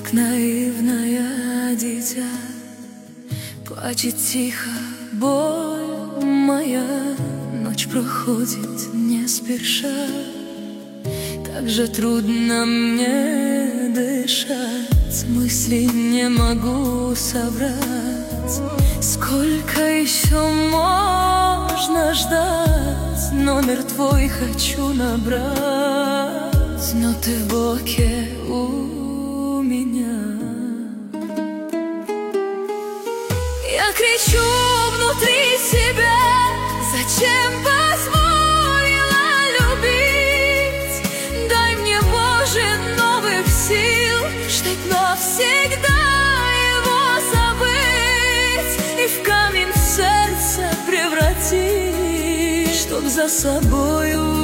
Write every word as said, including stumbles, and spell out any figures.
как наивное дитя. Плачет тихо боль моя, ночь проходит не спеша. Так же трудно мне дышать, мысли не могу собрать. Сколько еще можно ждать? Номер твой хочу набрать, но ты в блоке у меня. Я кричу внутри себя, зачем позволила любить? Дай мне, Боже, новых сил, чтоб навсегда его забыть и в камень в сердце превратить, чтоб за собою